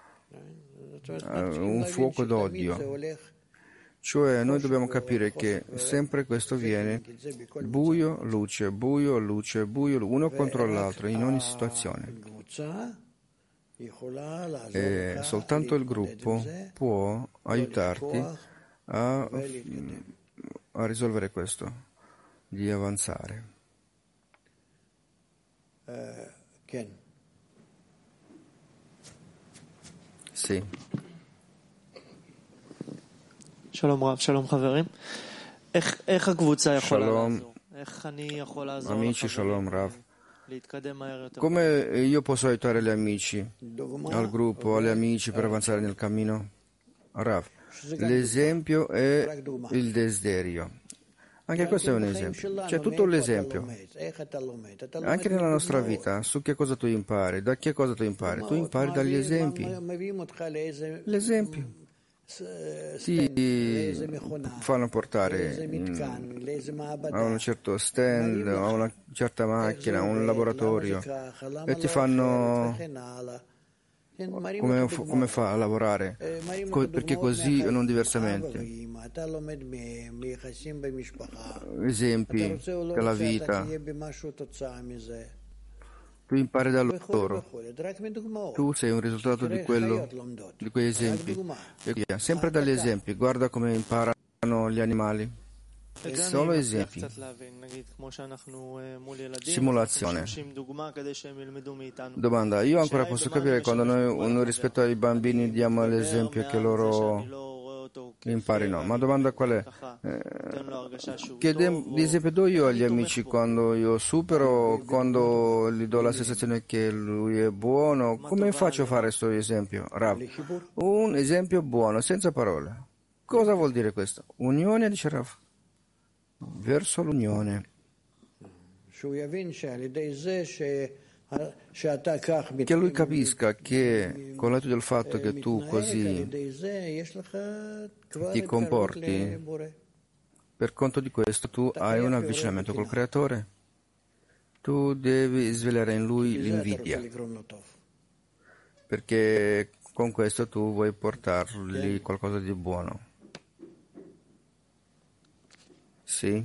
un fuoco d'odio. Cioè noi dobbiamo capire che sempre questo viene buio, luce, buio, luce, buio, uno contro l'altro, in ogni situazione. E soltanto il gruppo può aiutarti a, a risolvere questo, di avanzare. Sì. Shalom Rav, shalom חברים. איך איך הקבוצה יכולה Shalom, לעזור? איך אני יכול לעזור amici, לחברים shalom Rav. להתקדם מהר יותר? Come io posso aiutare gli amici, al gruppo, agli amici per avanzare nel cammino? Rav, l'esempio è il desiderio. Anche questo è un esempio. C'è tutto l'esempio. Anche nella nostra vita, su che cosa tu impari, da che cosa tu impari. Tu impari dagli esempi. L'esempio ti fanno portare in, a un certo stand, a una certa macchina, a un laboratorio e ti fanno come, come fa a lavorare, Co- perché così e non diversamente. Esempi della vita. Tu impari da loro, tu sei un risultato di quello, di quei esempi, e via. Sempre dagli esempi. Guarda come imparano gli animali, solo esempi. Simulazione. Domanda: io ancora posso capire quando noi rispetto ai bambini diamo l'esempio che loro imparino, ma domanda qual è? Eh, che di esempio do io agli amici quando io supero, quando gli do la sensazione che lui è buono? Come faccio a fare questo esempio? Rav, un esempio buono, senza parole. Cosa vuol dire questo? Unione, dice Rav, verso l'unione. Che lui capisca che con l'aiuto del fatto che tu così ti comporti, per conto di questo tu hai un avvicinamento col Creatore. Tu devi svegliare in lui l'invidia, perché con questo tu vuoi portargli qualcosa di buono. Sì?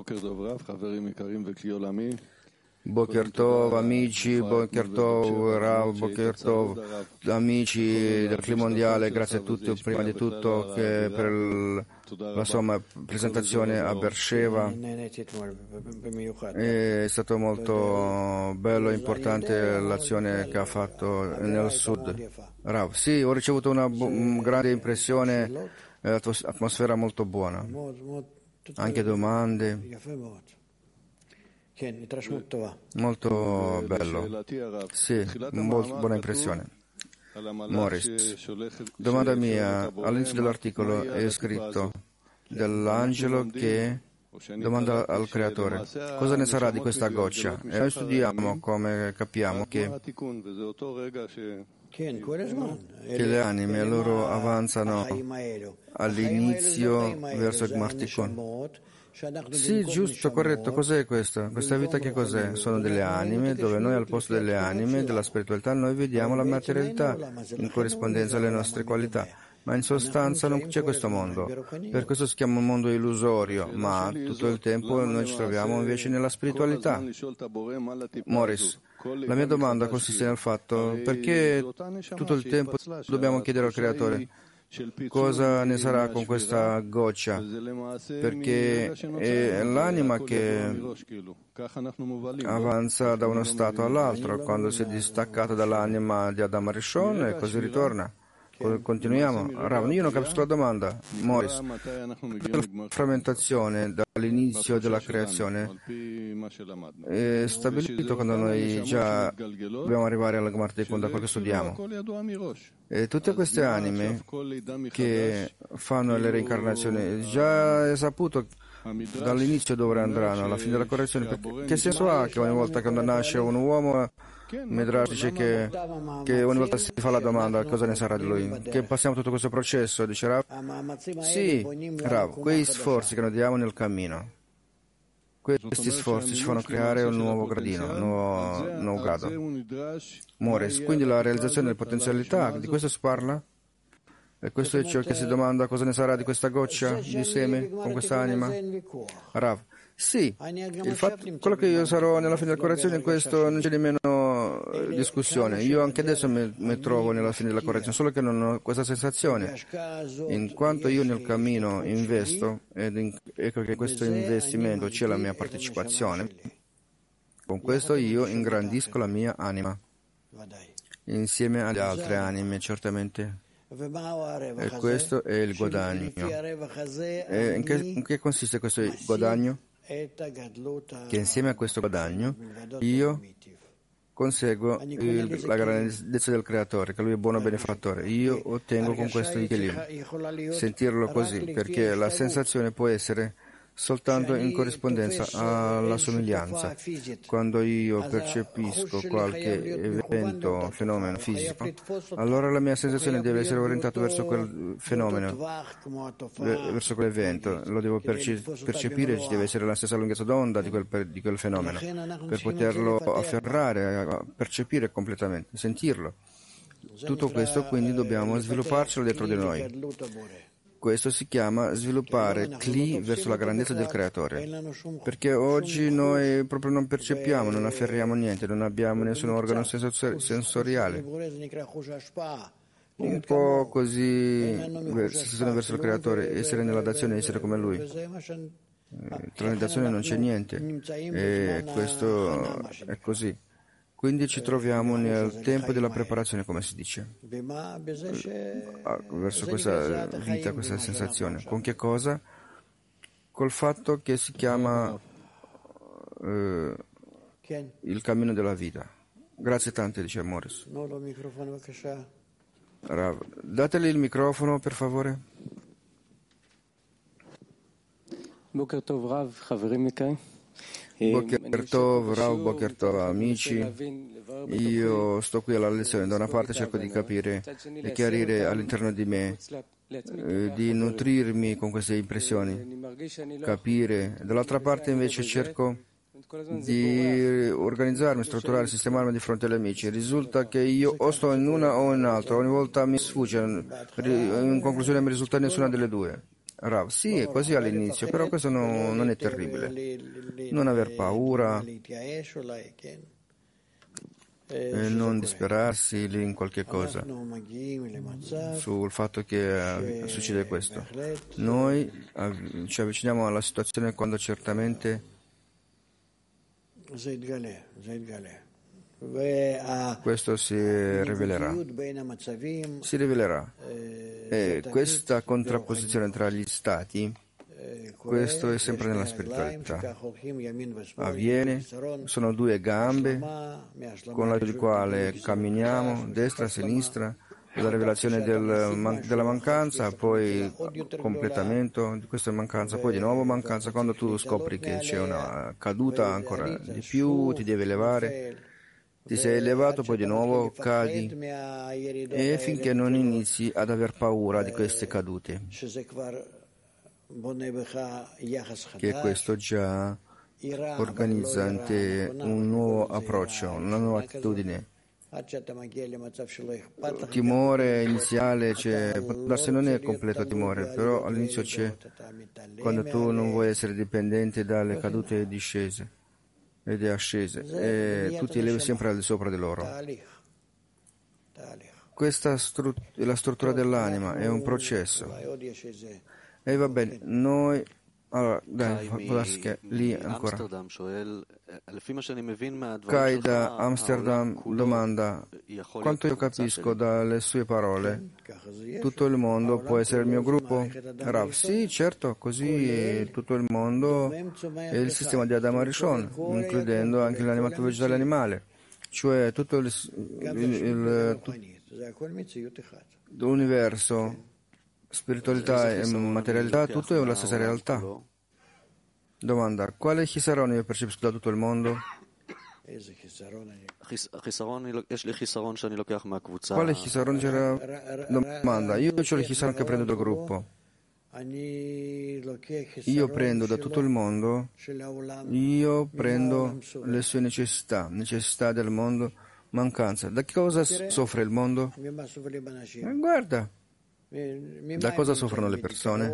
Boker Tov, amici, Boker Tov, Rav, Boker Tov, amici del Cli Mondiale, grazie a tutti, prima di tutto che per il, la sua presentazione a Beersheba. È stato molto bello e importante l'azione che ha fatto nel sud. Rav, sì, ho ricevuto una b- grande impressione, atmosfera molto buona, anche domande. Molto bello, sì, molto buona impressione. Morris, domanda mia, all'inizio dell'articolo è scritto dell'angelo che domanda al creatore cosa ne sarà di questa goccia, e noi studiamo come capiamo che che le anime loro avanzano all'inizio verso il Gmar Tikkun, Sì, giusto, corretto. Cos'è questa? Questa vita che cos'è? Sono delle anime, dove noi al posto delle anime, della spiritualità, noi vediamo la materialità in corrispondenza alle nostre qualità. Ma in sostanza non c'è questo mondo. Per questo si chiama un mondo illusorio, ma tutto il tempo noi ci troviamo invece nella spiritualità. Morris, la mia domanda consiste nel fatto: perché tutto il tempo dobbiamo chiedere al Creatore cosa ne sarà con questa goccia? Perché è l'anima che avanza da uno stato all'altro, quando si è distaccata dall'anima di Adam Rishon e così ritorna. Continuiamo. Rav, io non capisco la domanda. Morris, la frammentazione dall'inizio della creazione è stabilito quando noi già dobbiamo arrivare alla Gemara Tikkun, da quel che studiamo. E tutte queste anime che fanno le reincarnazioni, già è saputo dall'inizio dove andranno, alla fine della correzione. Perché, che senso ha che ogni volta che nasce un uomo, Midrash dice che, che ogni volta si fa la domanda cosa ne sarà di lui? Che passiamo tutto questo processo, dice Rav. Sì, Rav, quei sforzi che noi diamo nel cammino, questi sforzi ci fanno creare un nuovo gradino, un nuovo, un nuovo grado. Morris, quindi la realizzazione delle potenzialità, di questo si parla? E questo è ciò che si domanda cosa ne sarà di questa goccia di seme con questa anima? Rav, sì, il fatto, quello che io sarò nella fine della correzione, in questo non c'è nemmeno discussione. Io anche adesso mi, mi trovo nella fine della correzione, solo che non ho questa sensazione. In quanto io nel cammino investo, ed in, ecco che in questo investimento c'è la mia partecipazione, con questo io ingrandisco la mia anima, insieme alle altre anime, certamente. E questo è il guadagno. E in, che, in che consiste questo guadagno? Che insieme a questo guadagno io conseguo il, la grandezza del Creatore, che Lui è buono benefattore. Io ottengo con questo il kelim. Sentirlo così, perché la sensazione può essere soltanto in corrispondenza alla somiglianza. Quando io percepisco qualche evento, fenomeno fisico, allora la mia sensazione deve essere orientata verso quel fenomeno, verso quell'evento. Lo devo perce- percepire, ci deve essere la stessa lunghezza d'onda di quel, di quel fenomeno, per poterlo afferrare, percepire completamente, sentirlo. Tutto questo quindi dobbiamo svilupparcelo dentro di noi. Questo si chiama sviluppare Kli verso la grandezza del Creatore, perché oggi noi proprio non percepiamo, non afferriamo niente, non abbiamo nessun organo sensoriale. Un po' così, sensazione verso il Creatore, essere nella dazione, essere come Lui. Tra le dazioni non c'è niente, e questo è così. Quindi ci troviamo nel tempo della preparazione, come si dice, verso questa vita, questa sensazione. Con che cosa? Col fatto che si chiama eh, il cammino della vita. Grazie tante, dice Morris. Rav, dateli il microfono, per favore. Boker Tov, Rav, חברים יקרים. Boker Tov, Rav, Boker Tov, amici. Io sto qui alla lezione, da una parte cerco di capire e chiarire all'interno di me, eh, di nutrirmi con queste impressioni, capire. Dall'altra parte invece cerco di organizzarmi, strutturare, sistemarmi di fronte agli amici. Risulta che io o sto in una o in un'altra, ogni volta mi sfugge, in conclusione mi risulta nessuna delle due. Rav, sì, è così all'inizio, però questo no, non è terribile. Non aver paura, e non disperarsi lì in qualche cosa sul fatto che succede questo. Noi ci avviciniamo alla situazione quando certamente questo si rivelerà, si rivelerà. E questa contrapposizione tra gli stati, questo è sempre nella spiritualità. Avviene, sono due gambe con l'aiuto di quale camminiamo, destra, sinistra, la rivelazione del, della mancanza, poi completamento di questa mancanza, poi di nuovo mancanza. Quando tu scopri che c'è una caduta ancora di più, ti devi elevare, ti sei elevato, poi di nuovo cadi, e finché non inizi ad aver paura di queste cadute, che questo già organizza in te un nuovo approccio, una nuova attitudine. Timore iniziale c'è, forse non è completo timore, però all'inizio c'è, quando tu non vuoi essere dipendente dalle cadute e discese ed ascese, e tu ti elevi sempre al di sopra di loro. Questa è la struttura dell'anima, è un processo. E va bene, noi... Allora, dai, che lì ancora. Kai da Amsterdam domanda: quanto io capisco dalle sue parole, tutto il mondo può essere il mio gruppo? Rav, sì, certo, così tutto il mondo è il sistema di Adam Arishon, includendo anche l'animato vegetale animale, cioè tutto il, il, il, l'universo. Spiritualità e materialità, tutto è la stessa realtà. Domanda: quale chisaron io percepisco da tutto il mondo? Quale chisaron c'era? Domanda: io ho il chisaron che prendo dal gruppo. Io prendo da tutto il mondo, io prendo le sue necessità, necessità del mondo, mancanza. Da che cosa soffre il mondo? Eh, guarda. Da cosa soffrono le persone?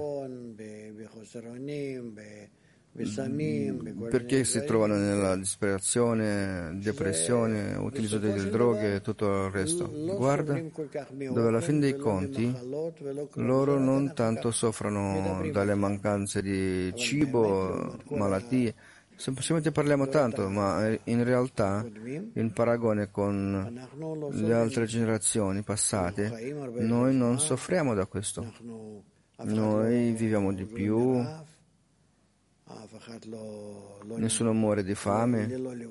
Perché si trovano nella disperazione, depressione, utilizzo delle droghe e tutto il resto. Guarda, dove alla fine dei conti loro non tanto soffrono dalle mancanze di cibo, malattie. Semplicemente parliamo tanto, ma in realtà, in paragone con le altre generazioni passate, noi non soffriamo da questo. Noi viviamo di più, nessuno muore di fame,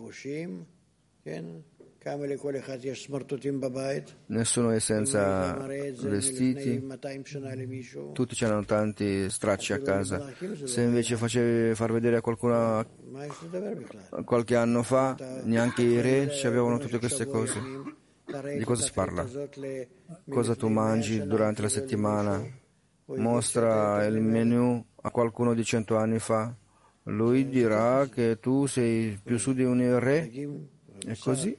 nessuno è senza vestiti, tutti hanno tanti stracci a casa. Se invece facevi far vedere a qualcuno qualche anno fa, neanche i re ci avevano tutte queste cose. Di cosa si parla? Cosa tu mangi durante la settimana? Mostra il menù a qualcuno di cento anni fa, lui dirà che tu sei più su di un re. È così.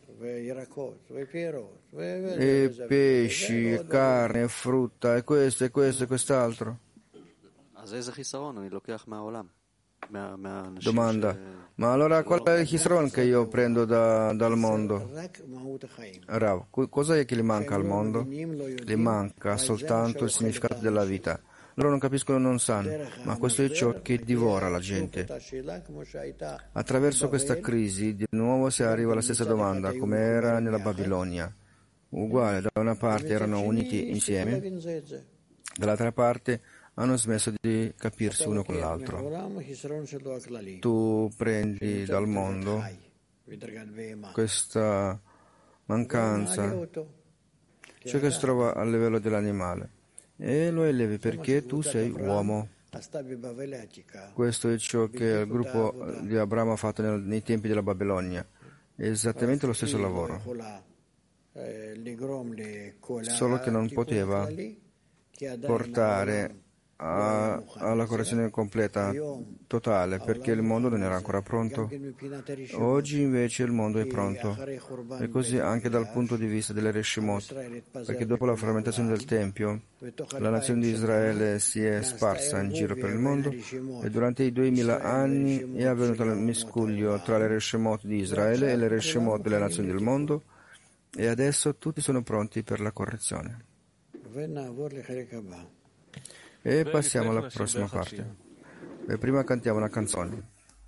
E pesci, e carne, e frutta, e questo, e questo, e quest'altro. Domanda: ma allora qual è il chisron che io prendo da, dal mondo? Rav, cosa è che gli manca al mondo? Gli manca soltanto il significato della vita. Loro non capiscono, non sanno, ma questo è ciò che divora la gente. Attraverso questa crisi di nuovo si arriva alla stessa domanda, come era nella Babilonia. Uguale, da una parte erano uniti insieme, dall'altra parte hanno smesso di capirsi uno con l'altro. Tu prendi dal mondo questa mancanza, ciò che si trova a livello dell'animale, e lo elevi perché tu sei uomo. Questo è ciò che il gruppo di Abramo ha fatto nel, nei tempi della Babilonia. È esattamente lo stesso lavoro, solo che non poteva portare a, alla correzione completa, totale, perché il mondo non era ancora pronto. Oggi invece il mondo è pronto, e così anche dal punto di vista delle Reshimot, perché dopo la frammentazione del Tempio la nazione di Israele si è sparsa in giro per il mondo, e durante i duemila anni è avvenuto il miscuglio tra le Reshimot di Israele e le Reshimot delle nazioni del mondo, e adesso tutti sono pronti per la correzione. E passiamo alla prossima parte. E prima cantiamo una canzone.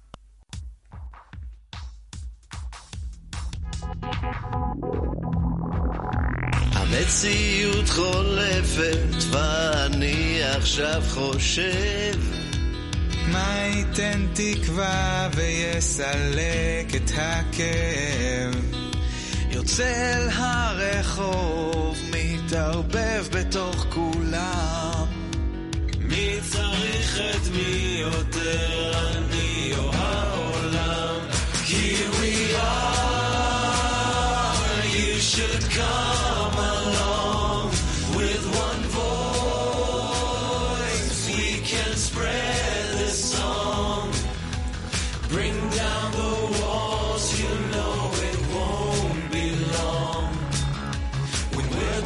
המציאות חולפת ואני עכשיו חושב מה ייתן תקווה ויסלק את הכאב, יוצא אל הרחוב מתערבב בתוך כולם, מי צריך את מי יותר, אני או העולם, כי we are, you should come along with one voice, we can spread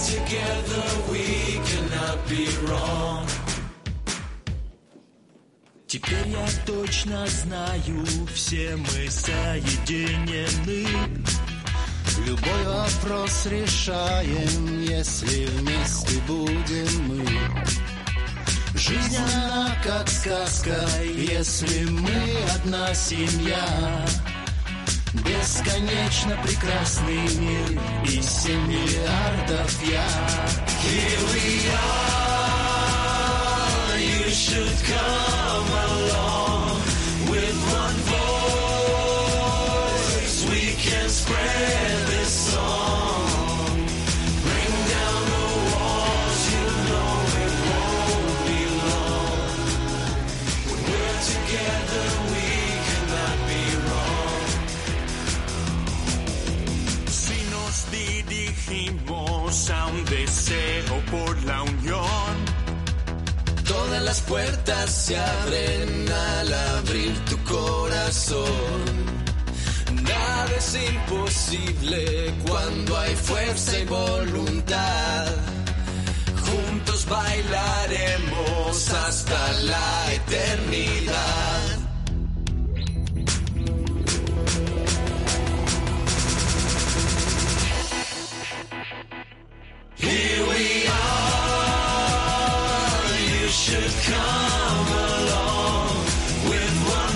together we cannot be wrong. Теперь я точно знаю, все мы соединены. Любой вопрос решаем, если вместе будем мы. Жизнь она как сказка, если мы одна семья. Бесконечно прекрасный мир и семь миллиардов я. Here we are, you should come along. With one voice we can spread this song. Bring down the walls, you know it won't be long. When we're together we cannot be wrong. Si nos dirigimos a un deseo por la unión, todas las puertas se abren al abrir tu corazón. Nada es imposible cuando hay fuerza y voluntad. Juntos bailaremos hasta la eternidad. Here we are, you should come along. With one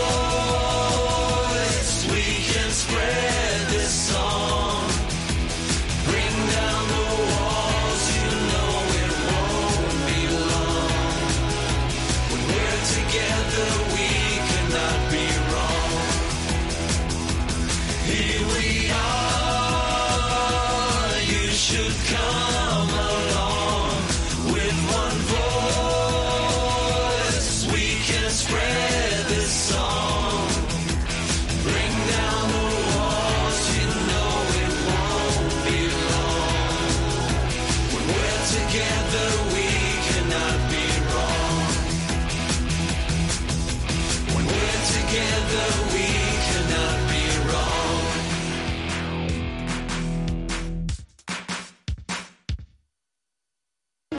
voice we can spread this song. Bring down the walls, you know it won't be long. When we're together we cannot be wrong. Here we are, you should come along. With one voice we can spread this song. Bring down the walls, you know it won't be long. When we're together we cannot be wrong. When we're together we